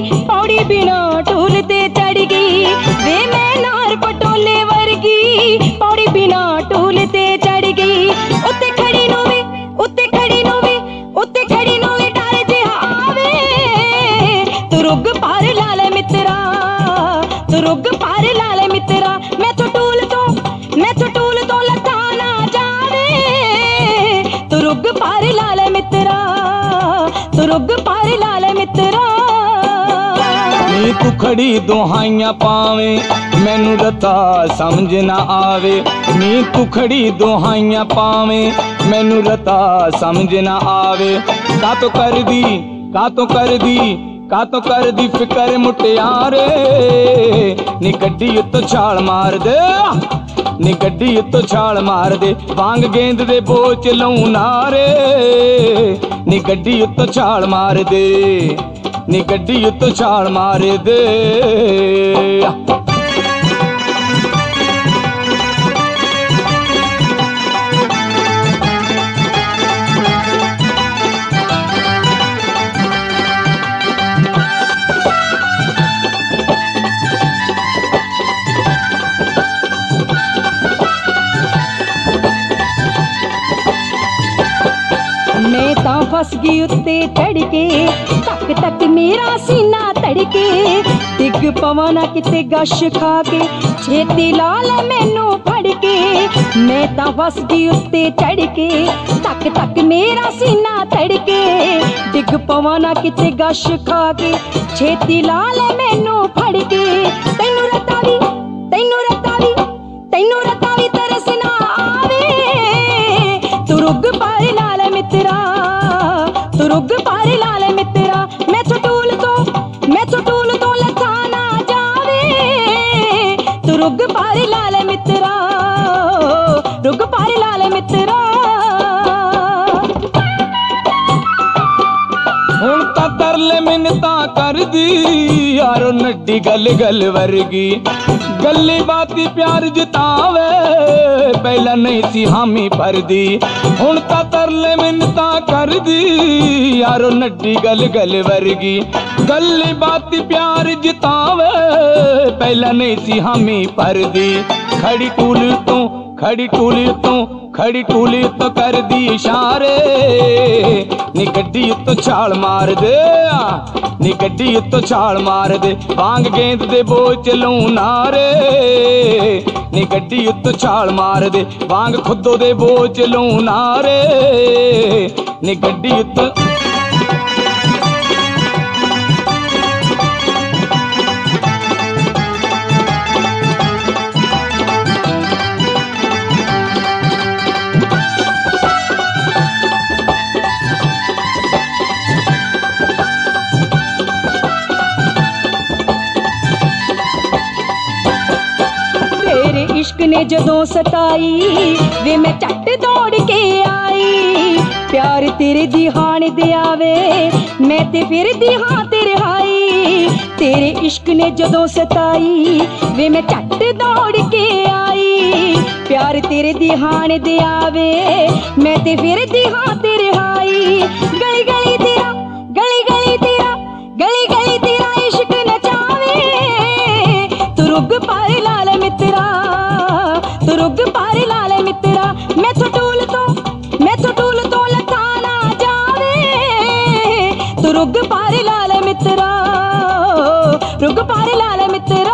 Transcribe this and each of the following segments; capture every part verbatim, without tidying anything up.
पौड़ी बिना टूल ते चढ़ गई वे मैं नार पटोले वर्गी पौड़ी बिना टूल ते चढ़ गई उत्ते खड़ी नु वे उत्ते खड़ी नु वे उत्ते खड़ी नु वे डर जिहा आवे तू रुग पार ला ले मित्रा तू रुग पार ला ले मित्रा मैं तो टूल तो मैं तो टूल तो लथा ना जावे तू रुग पार ला ले मित्रा तू रुग पार ला ले मित्रा नी तू खड़ी दुहाइयां पावे मैनू रता समझ ना आवे नी तू खड़ी दुहाइयां पावे मैनू रता समझ ना आवे का तो कर दी का तो कर दी का तो कर दी फिकर मुटियारे नी गड्डी उत्तो छाल मार दे नी गड्डी उत्तो छाल मार दे वांग गेंद दे बोच लऊं नारे नी गड्डी उत्तो छाल मार दे नी गड्डी उत्तो छाल मार दे मैं तां फस गई उत्ते चढ़ के तक तक मेरा सीना तड़के डिग पवा ना किते गश खा के छेती लाल मैनू फड़ के मैं तां फस गई उत्ते चढ़ के तक तक मेरा सीना तड़के डिग पवा ना किते गश खा के छेती लाल मैनू फड़ के तैनू रतावी तैनू रतावी तैनू रतावी तरस ना आवे तू रुग पार लाल मित्रा तू रुग पार लाल मित्रा मैं तो टूल तो मैं तो टूल तो लथा ना जावे तू रुग पार लाल मित्रा रुग पार लाल मित्रा हुण तां तरले मिन्नतां कर दी यारो नड्डी गल गल वर्गी गल्ली बाती प्यार जितावे पहला नहीं सी हामी भरदी हुण तां तरले मिन्नतां कर दी यारो नड्डी गल गल वर्गी गल्ली बाती प्यार जितावे पहला नहीं सी हामी भरदी खड़ी टूल तू खड़ी टूली तू खड़ी टूली तो कर दी इशारे नी गड्डी तो छाल मार दे नी गड्डी तो छाल मार दे वांग गेंद दे बोच लूं नारे नी गड्डी तो छाल मार दे वांग खुदो दे बोच लूं नारे नी गड्डी तो इश्क ने जदों सताई वे मैं झट दौड़ के आई प्यार तेरे दी हाण दे आवे मैं ते फिर दी हां तेरे हाई तेरे इश्क ने जदों सताई वे मैं झट दौड़ के आई प्यार तेरे दी हाण दे आवे मैं ते फिर दी हां तेरे हाई गली गली तेरा गली गली तेरा गली गली तेरा इश्क नचावे तू रुग पार लाल मित्रा तू रुग पार लाल मित्रा मैं तो टूल तो मैं तो टूल तो लथा ना जावे तू रुग पार लाल मित्रा रुग पार लाल मित्रा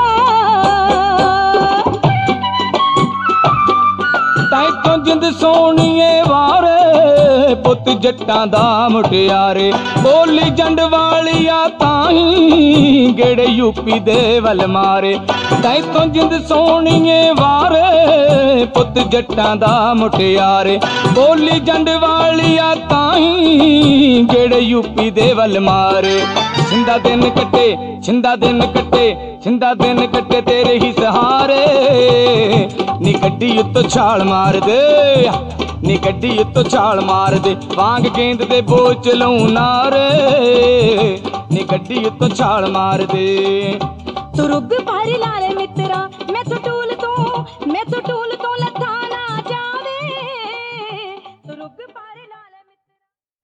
तै तो जिंद सोहणीए वारे पुत जट्टां दा मुटियारे बोली जंड वालिया ताही गेड़े यूपी दे वल मारे तै तो जिंद सोहणीए वारे पुत जट्टां दा मुटियारे बोली जंड वालिया ताही गेड़े यूपी दे वल मारे छिंदा दिन कटे छिंदा दिन कटे छिंदा दिन कटे तेरे ही सहारे नी गड्डी उत्तो छाल मार दे नी गड्डी उत्तो छाल मार दे वांग गेंद दे बोच लूं नारे नी गड्डी उत्तो छाल मार दे तू रुग पार लाल मित्रा मैं तो टूल तो मैं तो